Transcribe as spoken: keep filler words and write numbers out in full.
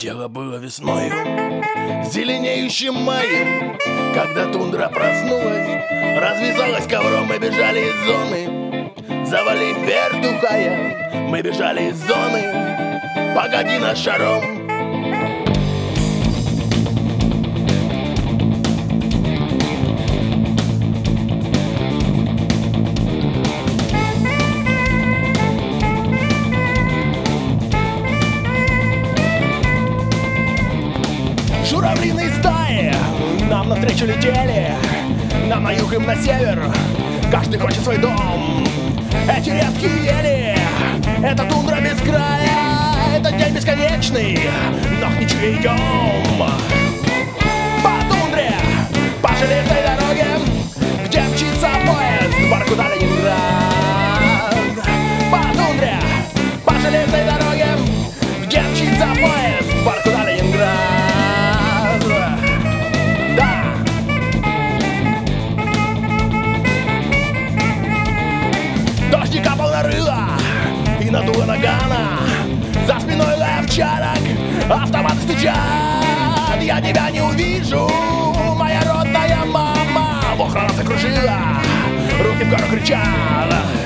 Дело было весною, зеленеющим маем, когда тундра проснулась, развязалась ковром, мы бежали из зоны, завалив вертухая. Мы бежали из зоны, погоди нас шаром. Журавлиные стаи нам навстречу летели, нам на юг, им на север, каждый хочет свой дом. Эти редкие ели, это тундра без края, это день бесконечный, но к ничью идем. По тундре, по железной дороге, где мчится поезд Воркута-Ленинград. По тундре, по железной дороге, где мчится поезд Воркута-Ленинград. Дождь капал на рыло и надуло нагана, за спиной лай овчарок, автоматы стучат. Я тебя не увижу, моя родная мама. Охрана закружила, руки в гору кричат.